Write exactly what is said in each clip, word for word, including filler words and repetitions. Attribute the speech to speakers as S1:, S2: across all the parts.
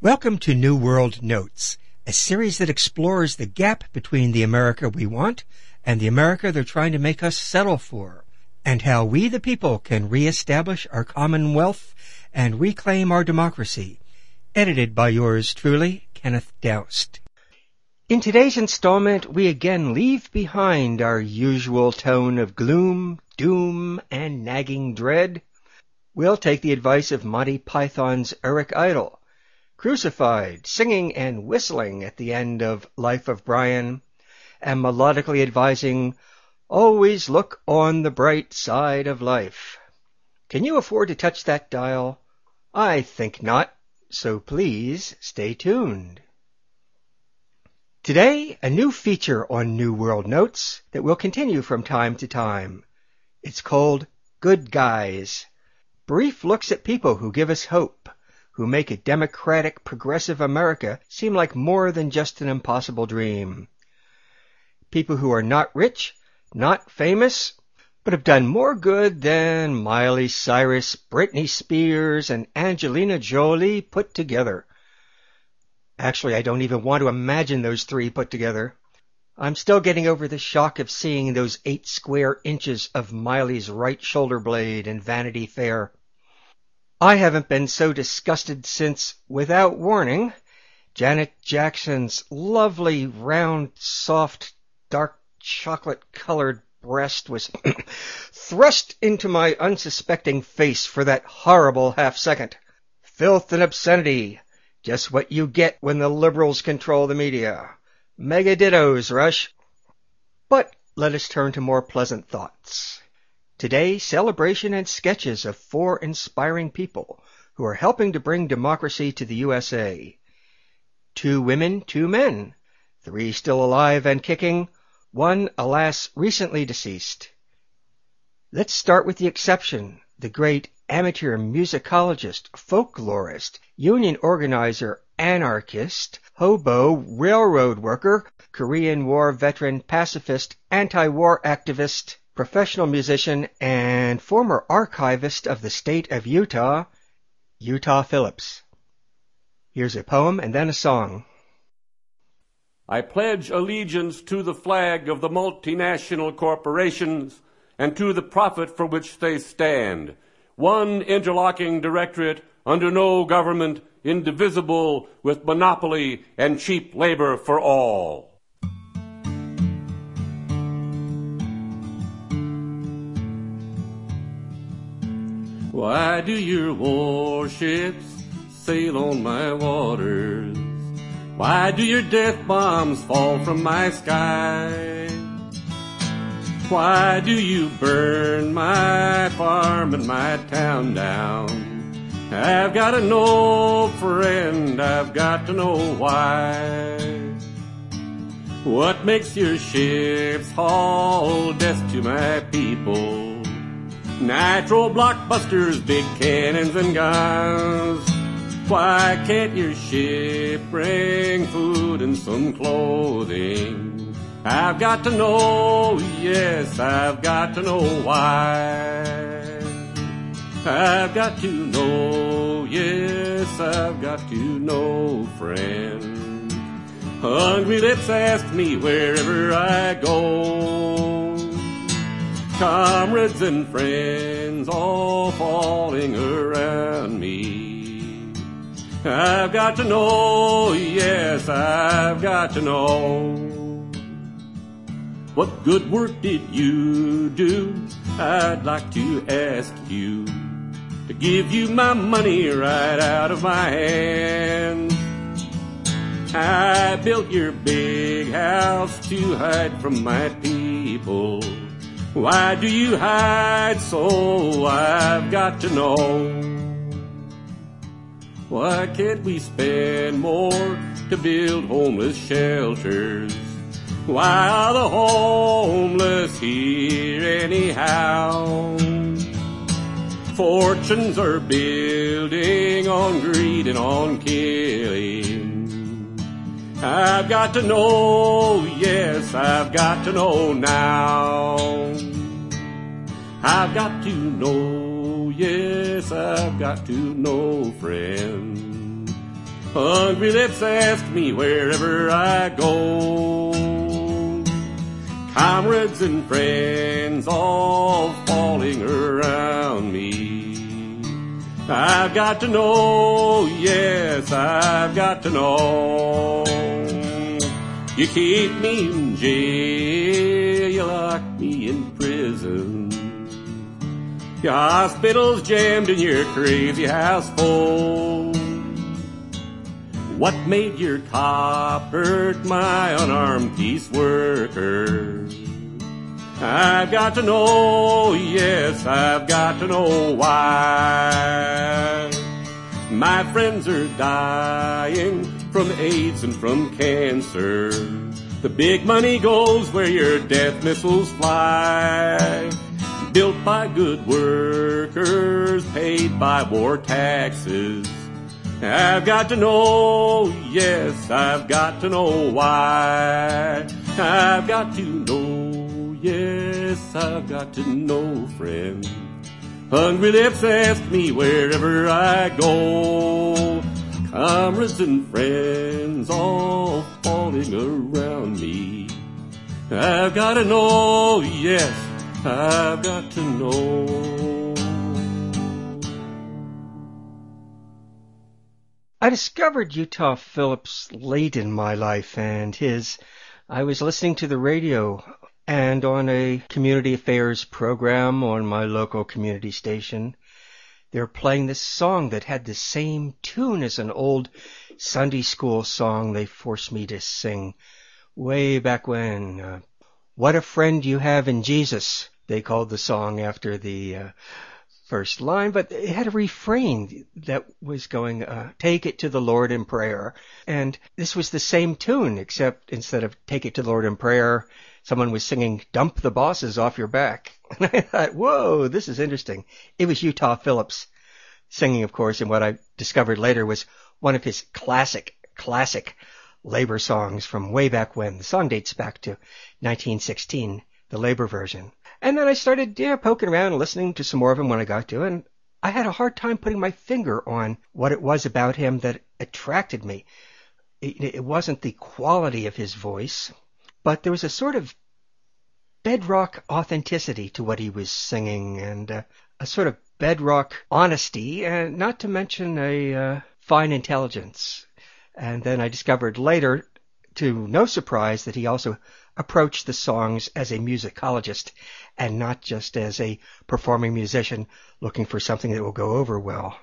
S1: Welcome to New World Notes, a series that explores the gap between the America we want and the America they're trying to make us settle for, and how we the people can reestablish our commonwealth and reclaim our democracy. Edited by yours truly, Kenneth Doust. In today's installment, we again leave behind our usual tone of gloom, doom, and nagging dread. We'll take the advice of Monty Python's Eric Idle, crucified, singing and whistling at the end of Life of Brian, and melodically advising, always look on the bright side of life. Can you afford to touch that dial? I think not, so please stay tuned. Today, a new feature on New World Notes that will continue from time to time. It's called Good Guys. Brief looks at people who give us hope, who make a democratic, progressive America seem like more than just an impossible dream. People who are not rich, not famous, but have done more good than Miley Cyrus, Britney Spears, and Angelina Jolie put together. Actually, I don't even want to imagine those three put together. I'm still getting over the shock of seeing those eight square inches of Miley's right shoulder blade in Vanity Fair. I haven't been so disgusted since, without warning, Janet Jackson's lovely, round, soft, dark chocolate-colored breast was thrust into my unsuspecting face for that horrible half-second. Filth and obscenity, just what you get when the liberals control the media. Mega dittos, Rush. But let us turn to more pleasant thoughts. Today, celebration and sketches of four inspiring people who are helping to bring democracy to the U S A. Two women, two men. Three still alive and kicking. One, alas, recently deceased. Let's start with the exception, the great amateur musicologist, folklorist, union organizer, anarchist, hobo, railroad worker, Korean War veteran, pacifist, anti-war activist, professional musician, and former archivist of the state of Utah, Utah Phillips. Here's a poem and then a song.
S2: I pledge allegiance to the flag of the multinational corporations and to the profit for which they stand, one interlocking directorate under no government, indivisible, with monopoly and cheap labor for all. Why do your warships sail on my waters? Why do your death bombs fall from my sky? Why do you burn my farm and my town down? I've got to know, friend, I've got to know why. What makes your ships haul death to my people? Nitro blockbusters, big cannons and guns. Why can't your ship bring food and some clothing? I've got to know, yes, I've got to know why. I've got to know, yes, I've got to know, friend. Hungry lips ask me wherever I go. Comrades and friends all falling around me. I've got to know, yes, I've got to know. What good work did you do? I'd like to ask you to give you my money right out of my hand. I built your big house to hide from my people. Why do you hide so? I've got to know. Why can't we spend more to build homeless shelters? Why are the homeless here anyhow? Fortunes are building on greed and on killing. I've got to know, yes, I've got to know now. I've got to know, yes, I've got to know, friend. Hungry lips ask me wherever I go. Comrades and friends all falling around me. I've got to know, yes, I've got to know. You keep me in jail, you lock me in prison. Your hospital's jammed and your crazy house full. What made your cop hurt my unarmed peace worker? I've got to know, yes, I've got to know why. My friends are dying from AIDS and from cancer. The big money goes where your death missiles fly. Built by good workers, paid by war taxes. I've got to know, yes, I've got to know why. I've got to know, yes, I've got to know, friend. Hungry lips ask me wherever I go. Comrades and friends all falling around me. I've got to know, yes, I've got to know.
S1: I discovered Utah Phillips late in my life, and his, I was listening to the radio and on a community affairs program on my local community station. They were playing this song that had the same tune as an old Sunday school song they forced me to sing way back when. Uh, What a Friend You Have in Jesus, they called the song after the uh, first line, but it had a refrain that was going, uh, take it to the Lord in prayer. And this was the same tune, except instead of take it to the Lord in prayer, someone was singing, dump the bosses off your back. And I thought, whoa, this is interesting. It was Utah Phillips singing, of course, and what I discovered later was one of his classic, classic labor songs from way back when. The song dates back to nineteen sixteen, the labor version. And then I started yeah, poking around and listening to some more of him when I got to it, and I had a hard time putting my finger on what it was about him that attracted me. It, it wasn't the quality of his voice, but there was a sort of bedrock authenticity to what he was singing, and uh, a sort of bedrock honesty, and not to mention a uh, fine intelligence. And then I discovered later, to no surprise, that he also approached the songs as a musicologist and not just as a performing musician looking for something that will go over well.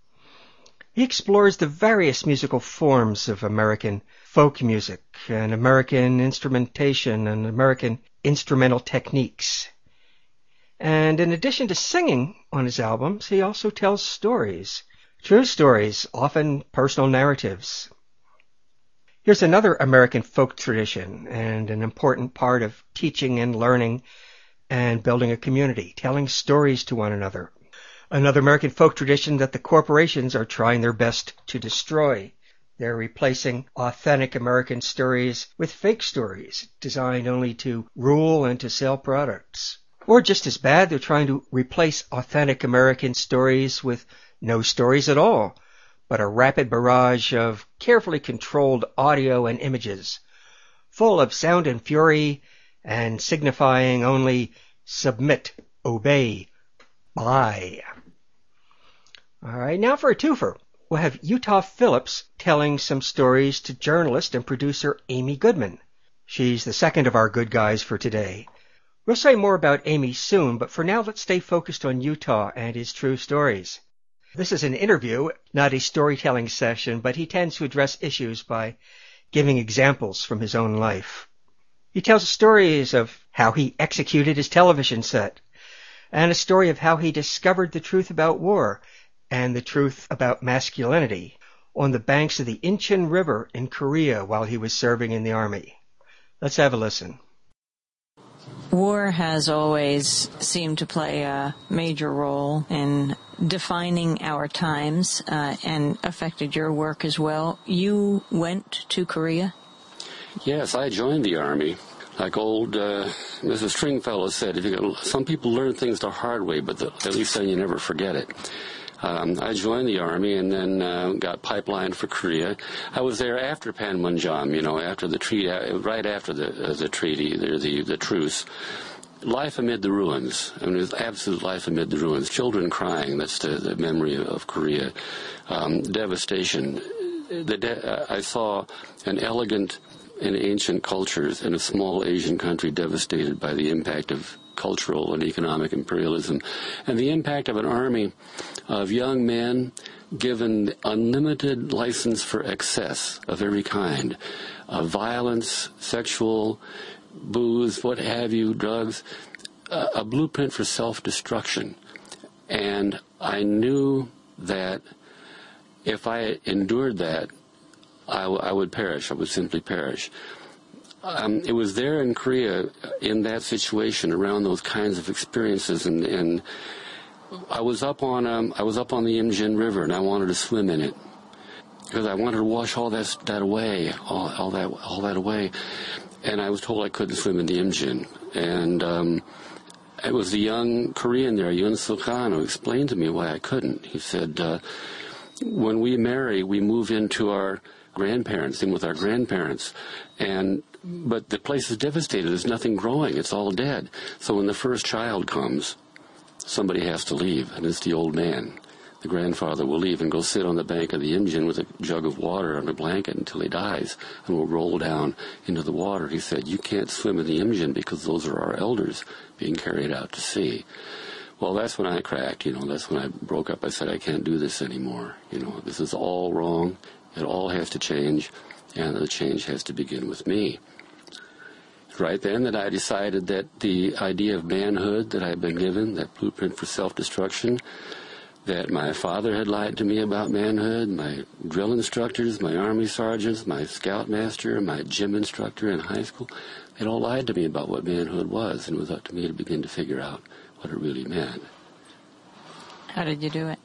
S1: He explores the various musical forms of American folk music and American instrumentation and American instrumental techniques. And in addition to singing on his albums, he also tells stories, true stories, often personal narratives. Here's another American folk tradition and an important part of teaching and learning and building a community, telling stories to one another. Another American folk tradition that the corporations are trying their best to destroy. They're replacing authentic American stories with fake stories designed only to rule and to sell products. Or just as bad, they're trying to replace authentic American stories with no stories at all, but a rapid barrage of carefully controlled audio and images, full of sound and fury and signifying only submit, obey, buy. All right, now for a twofer. We'll have Utah Phillips telling some stories to journalist and producer Amy Goodman. She's the second of our good guys for today. We'll say more about Amy soon, but for now let's stay focused on Utah and his true stories. This is an interview, not a storytelling session, but he tends to address issues by giving examples from his own life. He tells stories of how he executed his television set, and a story of how he discovered the truth about war and the truth about masculinity on the banks of the Incheon River in Korea while he was serving in the Army. Let's have a listen.
S3: War has always seemed to play a major role in defining our times uh, and affected your work as well. You went to Korea?
S4: Yes, I joined the Army. Like old uh, Missus Stringfellow said, if you, some people learn things the hard way, but the, at least then you never forget it. Um, I joined the Army and then uh, got pipelined for Korea. I was there after Panmunjom, you know, after the treaty, right after the uh, the treaty, the, the the truce. Life amid the ruins. I mean, it was absolute life amid the ruins. Children crying. That's the, the memory of Korea. Um, devastation. The de- I saw an elegant and ancient cultures in a small Asian country devastated by the impact of cultural and economic imperialism, and the impact of an army of young men given unlimited license for excess of every kind, uh, violence, sexual, booze, what have you, drugs, uh, a blueprint for self-destruction. And I knew that if I endured that, I, w- I would perish. I would simply perish. Um, it was there in Korea, in that situation, around those kinds of experiences, and, and I was up on um, I was up on the Imjin River, and I wanted to swim in it because I wanted to wash all that that away, all, all that all that away. And I was told I couldn't swim in the Imjin. And um, it was the young Korean there, Yoon Suk-han, who explained to me why I couldn't. He said, uh, when we marry, we move into our grandparents, in with our grandparents. And but the place is devastated. There's nothing growing. It's all dead. So when the first child comes, somebody has to leave, and it's the old man. The grandfather will leave and go sit on the bank of the Imjin with a jug of water and a blanket until he dies and will roll down into the water. He said, you can't swim in the Imjin because those are our elders being carried out to sea. Well, that's when I cracked, you know, that's when I broke up. I said, I can't do this anymore. You know, this is all wrong. It all has to change, and the change has to begin with me. Right then that I decided that the idea of manhood that I'd been given, that blueprint for self-destruction, that my father had lied to me about manhood, my drill instructors, my army sergeants, my scoutmaster, my gym instructor in high school, they'd all lied to me about what manhood was, and it was up to me to begin to figure out what it really meant.
S3: How did you do it?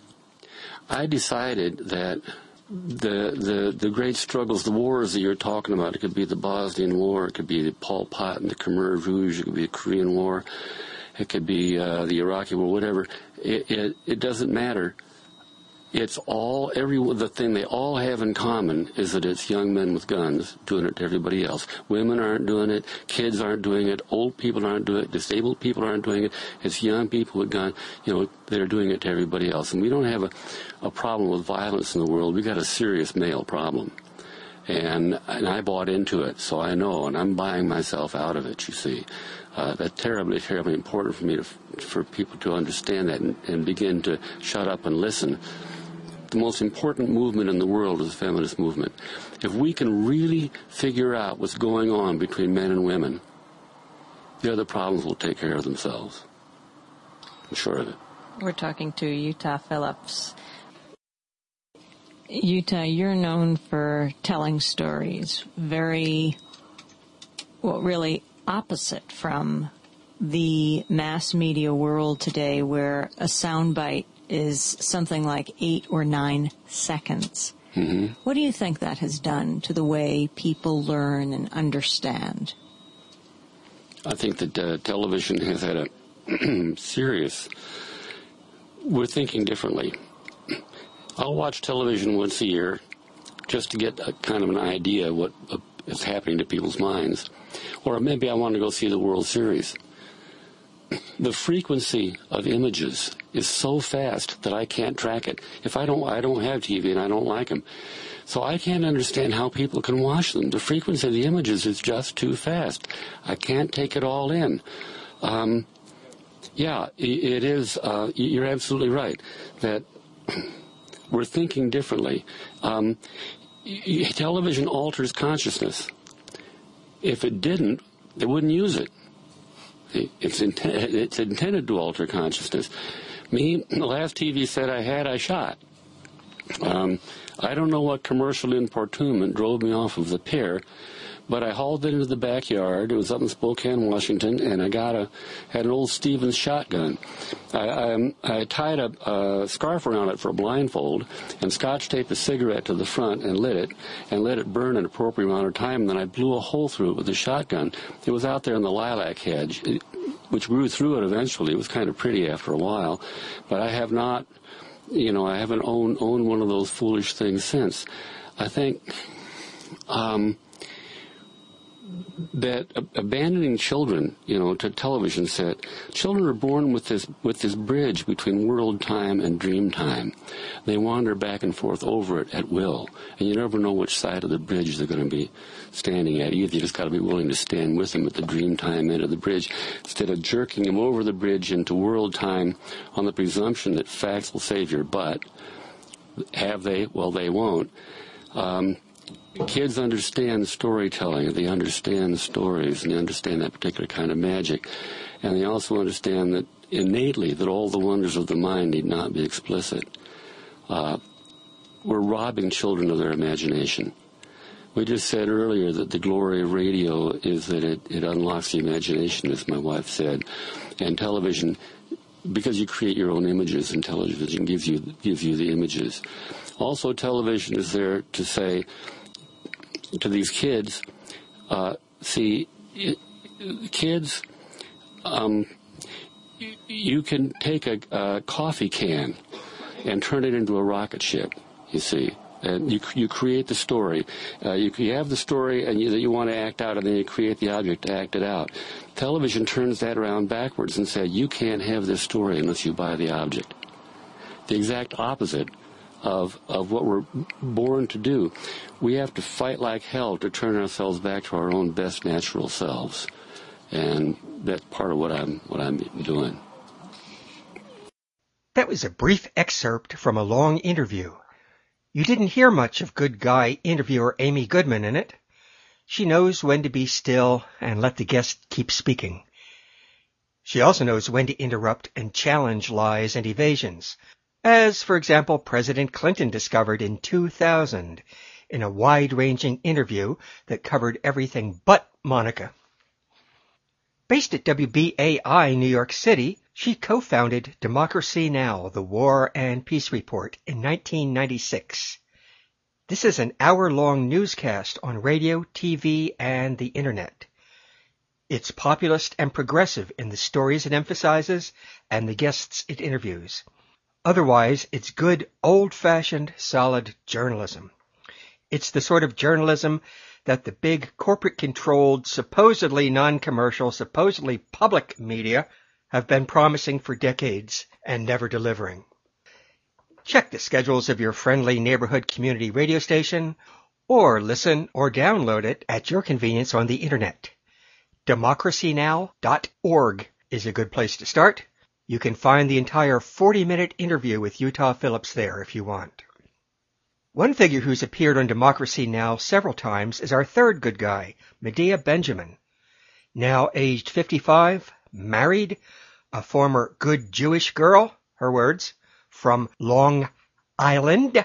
S4: I decided that the the the great struggles, the wars that you're talking about, it could be the Bosnian War, it could be the Pol Pot and the Khmer Rouge, it could be the Korean War, it could be uh, the Iraqi War, whatever. It, it it doesn't matter. It's all, every, the thing they all have in common is that it's young men with guns doing it to everybody else. Women aren't doing it, kids aren't doing it, old people aren't doing it, disabled people aren't doing it. It's young people with guns, you know, that are doing it to everybody else. And we don't have a, a problem with violence in the world. We've got a serious male problem. And, and I bought into it, so I know, and I'm buying myself out of it, you see. Uh, that's terribly, terribly important for me to, for people to understand that and, and begin to shut up and listen. The most important movement in the world is the feminist movement. If we can really figure out what's going on between men and women, the other problems will take care of themselves. I'm sure of it.
S3: We're talking to Utah Phillips. Utah, you're known for telling stories very, well, really opposite from the mass media world today, where a soundbite is something like eight or nine seconds.
S4: Mm-hmm.
S3: What do you think that has done to the way people learn and understand?
S4: I think that uh, television has had a serious... We're thinking differently. I'll watch television once a year just to get a kind of an idea of what uh, is happening to people's minds. Or maybe I want to go see the World Series. The frequency of images is so fast that I can't track it. If I don't, I don't have T V and I don't like them. So I can't understand how people can watch them. The frequency of the images is just too fast. I can't take it all in. Um, yeah, it is, uh, you're absolutely right that we're thinking differently. Um, television alters consciousness. If it didn't, they wouldn't use it. It's, int- it's intended to alter consciousness. Me, the last T V set I had, I shot. Um, I don't know what commercial importunment drove me off of the pier, but I hauled it into the backyard. It was up in Spokane, Washington, and I got a had an old Stevens shotgun. I, I, I tied a, a scarf around it for a blindfold and scotch taped a cigarette to the front and lit it and let it burn an appropriate amount of time. And then I blew a hole through it with the shotgun. It was out there in the lilac hedge, it, which grew through it eventually. It was kind of pretty after a while, but I have not you know, I haven't owned, owned one of those foolish things since. I think um, that abandoning children, you know, to television set, children are born with this with this bridge between world time and dream time. They wander back and forth over it at will, and you never know which side of the bridge they're going to be standing at. Either you just got to be willing to stand with them at the dream time end of the bridge, instead of jerking them over the bridge into world time on the presumption that facts will save your butt. Have they? Well, they won't. Um, Kids understand storytelling, they understand stories, and they understand that particular kind of magic. And they also understand that innately that all the wonders of the mind need not be explicit. Uh, we're robbing children of their imagination. We just said earlier that the glory of radio is that it, it unlocks the imagination, as my wife said. And television, because you create your own images, and television gives you, gives you the images. Also, television is there to say to these kids, uh, see, it, kids, um, you can take a, a coffee can and turn it into a rocket ship, you see. And you you create the story. Uh, you, you have the story and you, that you want to act out, and then you create the object to act it out. Television turns that around backwards and says, you can't have this story unless you buy the object. The exact opposite of of what we're born to do. We have to fight like hell to turn ourselves back to our own best natural selves, and that's part of what I'm what I'm doing.
S1: That was a brief excerpt from a long interview. You didn't hear much of good guy interviewer Amy Goodman in it. She knows when to be still and let the guest keep speaking. She also knows when to interrupt and challenge lies and evasions, as, for example, President Clinton discovered in two thousand in a wide-ranging interview that covered everything but Monica. Based at W B A I New York City, she co-founded Democracy Now!, the War and Peace Report, in nineteen ninety-six. This is an hour-long newscast on radio, T V, and the Internet. It's populist and progressive in the stories it emphasizes and the guests it interviews. Otherwise, it's good, old-fashioned, solid journalism. It's the sort of journalism that the big corporate-controlled, supposedly non-commercial, supposedly public media have been promising for decades and never delivering. Check the schedules of your friendly neighborhood community radio station, or listen or download it at your convenience on the Internet. democracy now dot org is a good place to start. You can find the entire forty-minute interview with Utah Phillips there if you want. One figure who's appeared on Democracy Now! Several times is our third good guy, Medea Benjamin. Now aged fifty-five, married, a former good Jewish girl, her words, from Long Island,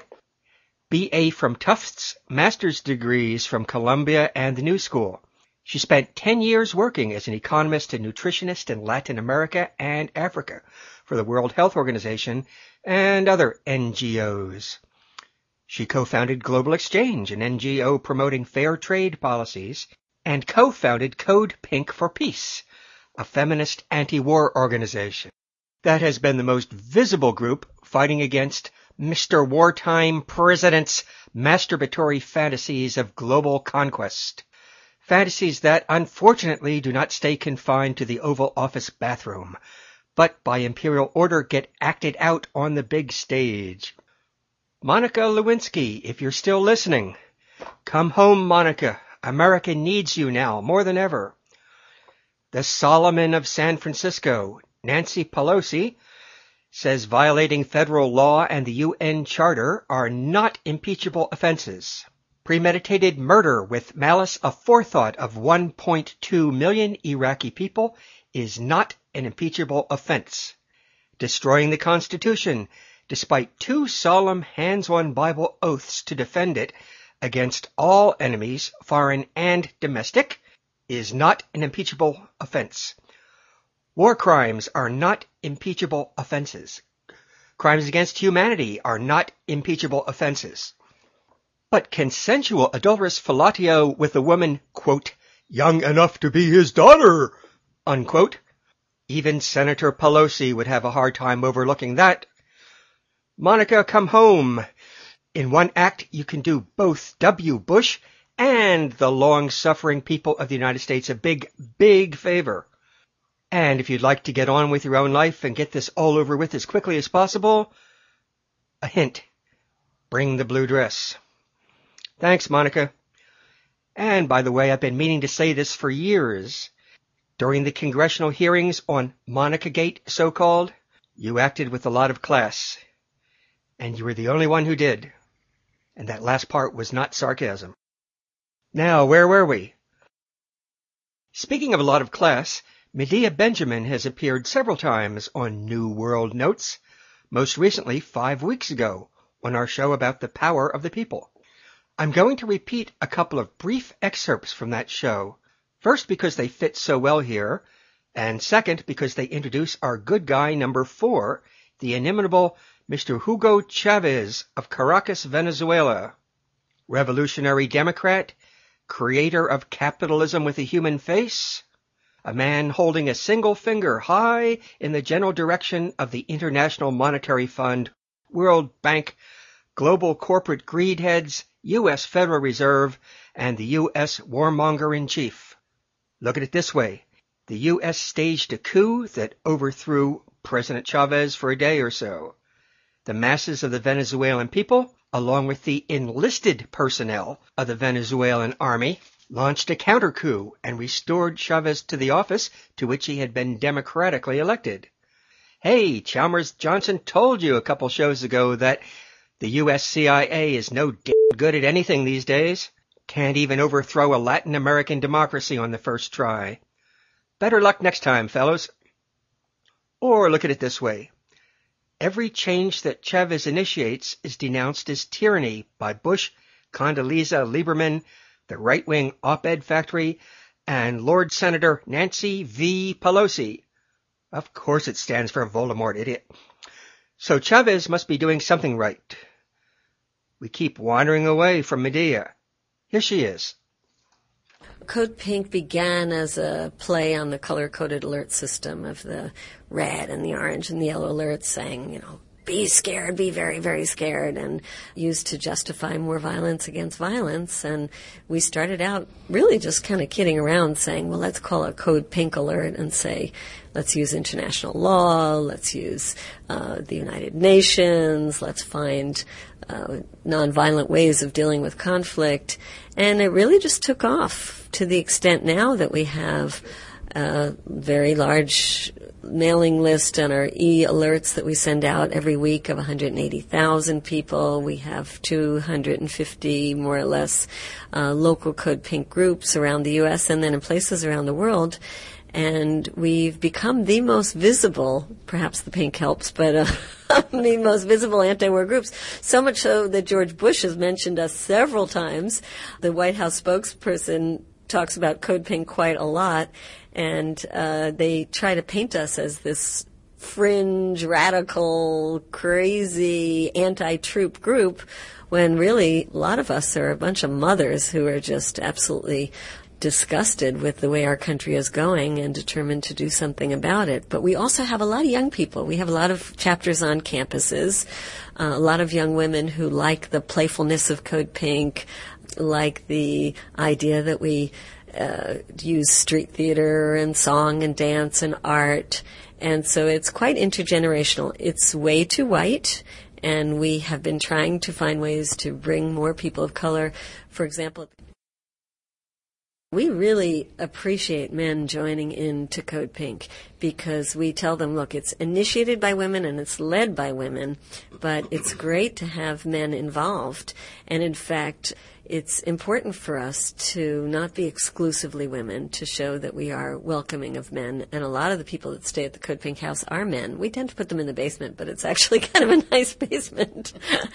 S1: B A from Tufts, master's degrees from Columbia and the New School. She spent ten years working as an economist and nutritionist in Latin America and Africa for the World Health Organization and other N G Os. She co-founded Global Exchange, an N G O promoting fair trade policies, and co-founded Code Pink for Peace, a feminist anti-war organization that has been the most visible group fighting against Mister Wartime President's masturbatory fantasies of global conquest. Fantasies that, unfortunately, do not stay confined to the Oval Office bathroom, but by imperial order get acted out on the big stage. Monica Lewinsky, if you're still listening, come home, Monica. America needs you now, more than ever. The Solomon of San Francisco, Nancy Pelosi, says violating federal law and the U N Charter are not impeachable offenses. Premeditated murder with malice aforethought of one point two million Iraqi people is not an impeachable offense. Destroying the Constitution, despite two solemn hands-on Bible oaths to defend it against all enemies, foreign and domestic, is not an impeachable offense. War crimes are not impeachable offenses. Crimes against humanity are not impeachable offenses. But consensual adulterous fellatio with a woman, quote, young enough to be his daughter, unquote, even Senator Pelosi would have a hard time overlooking that. Monica, come home. In one act, you can do both W. Bush and the long-suffering people of the United States a big, big favor. And if you'd like to get on with your own life and get this all over with as quickly as possible, a hint. Bring the blue dress. Thanks, Monica. And by the way, I've been meaning to say this for years. During the congressional hearings on Monica-gate, so-called, you acted with a lot of class. And you were the only one who did. And that last part was not sarcasm. Now, where were we? Speaking of a lot of class, Medea Benjamin has appeared several times on New World Notes, most recently five weeks ago on our show about the power of the people. I'm going to repeat a couple of brief excerpts from that show, first because they fit so well here, and second because they introduce our good guy number four, the inimitable Mister Hugo Chavez of Caracas, Venezuela. Revolutionary Democrat, creator of capitalism with a human face, a man holding a single finger high in the general direction of the International Monetary Fund, World Bank, global corporate greed heads, U S Federal Reserve, and the U S warmonger-in-chief. Look at it this way. The U S staged a coup that overthrew President Chavez for a day or so. The masses of the Venezuelan people, along with the enlisted personnel of the Venezuelan army, launched a counter-coup and restored Chavez to the office to which he had been democratically elected. Hey, Chalmers Johnson told you a couple shows ago that the U S C I A is no damn good at anything these days. Can't even overthrow a Latin American democracy on the first try. Better luck next time, fellows. Or look at it this way. Every change that Chavez initiates is denounced as tyranny by Bush, Condoleezza Lieberman, the right-wing op-ed factory, and Lord Senator Nancy V. Pelosi. Of course it stands for Voldemort, idiot. So Chavez must be doing something right. We keep wandering away from Medea. Here she is.
S5: Code Pink began as a play on the color-coded alert system of the red and the orange and the yellow alerts saying, you know, be scared, be very, very scared, and used to justify more violence against violence. And we started out really just kind of kidding around saying, well, let's call it Code Pink Alert and say, let's use international law, let's use uh, the United Nations, let's find uh, nonviolent ways of dealing with conflict. And it really just took off to the extent now that we have a very large mailing list on our e-alerts that we send out every week of one hundred eighty thousand people. We have two hundred fifty, more or less, uh, local Code Pink groups around the U S and then in places around the world. And we've become the most visible, perhaps the pink helps, but uh, the most visible anti-war groups. So much so that George Bush has mentioned us several times. The White House spokesperson talks about Code Pink quite a lot, and uh, they try to paint us as this fringe, radical, crazy, anti-troop group, when really a lot of us are a bunch of mothers who are just absolutely disgusted with the way our country is going and determined to do something about it. But we also have a lot of young people. We have a lot of chapters on campuses, uh, a lot of young women who like the playfulness of Code Pink, like the idea that we uh, use street theater and song and dance and art. And so it's quite intergenerational. It's way too white, and we have been trying to find ways to bring more people of color. For example, we really appreciate men joining into Code Pink because we tell them, look, it's initiated by women and it's led by women, but it's great to have men involved. And in fact, it's important for us to not be exclusively women, to show that we are welcoming of men. And a lot of the people that stay at the Code Pink house are men. We tend to put them in the basement, but it's actually kind of a nice basement.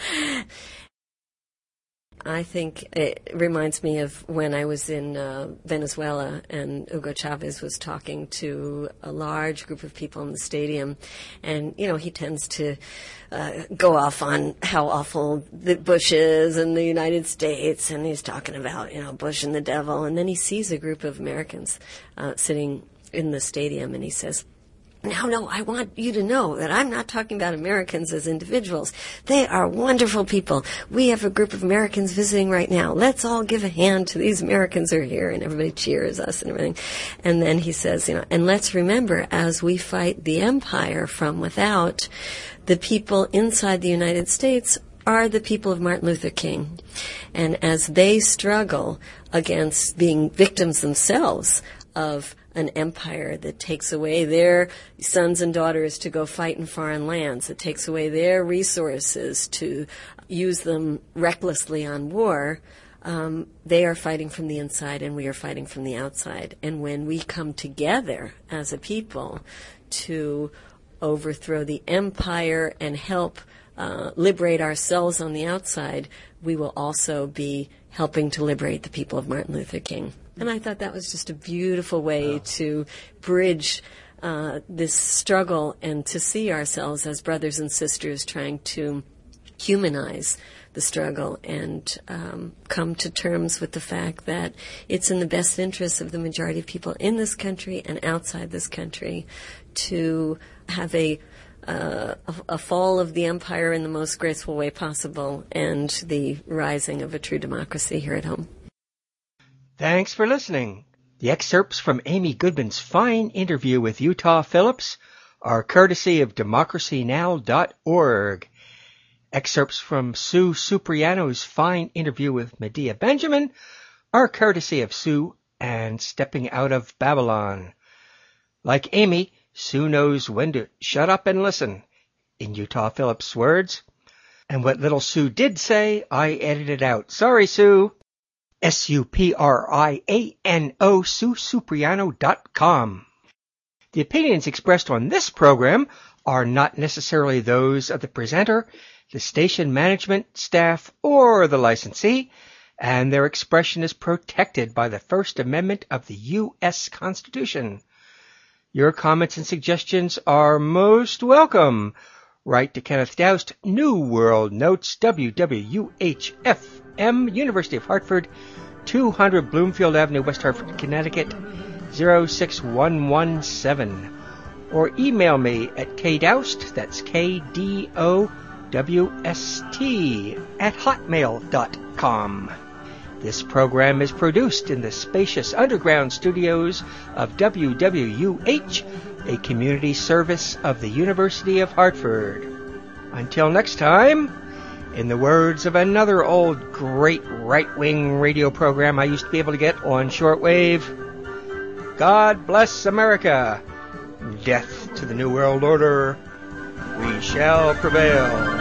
S5: I think it reminds me of when I was in uh, Venezuela and Hugo Chavez was talking to a large group of people in the stadium. And, you know, he tends to uh, go off on how awful the Bush is and the United States. And he's talking about, you know, Bush and the devil. And then he sees a group of Americans uh, sitting in the stadium and he says, Now, no, I want you to know that I'm not talking about Americans as individuals. They are wonderful people. We have a group of Americans visiting right now. Let's all give a hand to these Americans who are here, and everybody cheers us and everything. And then he says, you know, and let's remember, as we fight the empire from without, the people inside the United States are the people of Martin Luther King. And as they struggle against being victims themselves of an empire that takes away their sons and daughters to go fight in foreign lands, that takes away their resources to use them recklessly on war, um, they are fighting from the inside and we are fighting from the outside. And when we come together as a people to overthrow the empire and help uh, liberate ourselves on the outside, we will also be helping to liberate the people of Martin Luther King. And I thought that was just a beautiful way to bridge uh, this struggle and to see ourselves as brothers and sisters trying to humanize the struggle and um, come to terms with the fact that it's in the best interest of the majority of people in this country and outside this country to have a Uh, a, a fall of the empire in the most graceful way possible and the rising of a true democracy here at home.
S1: Thanks for listening. The excerpts from Amy Goodman's fine interview with Utah Phillips are courtesy of democracy now dot org. Excerpts from Sue Supriano's fine interview with Medea Benjamin are courtesy of Sue and Stepping Out of Babylon. Like Amy, Sue knows when to shut up and listen, in Utah Phillips' words. And what little Sue did say, I edited out. Sorry, Sue. S U P R I A N O, Sue Supriano dot com. The opinions expressed on this program are not necessarily those of the presenter, the station management, staff, or the licensee, and their expression is protected by the First Amendment of the U S Constitution. Your comments and suggestions are most welcome. Write to Kenneth Doust, New World Notes, W W U H F M, University of Hartford, two hundred Bloomfield Avenue, West Hartford, Connecticut, zero six one one seven. Or email me at kdoust, that's K D O W S T, at hotmail dot com. This program is produced in the spacious underground studios of W W U H, a community service of the University of Hartford. Until next time, in the words of another old great right-wing radio program I used to be able to get on shortwave, God bless America. Death to the New World Order. We shall prevail.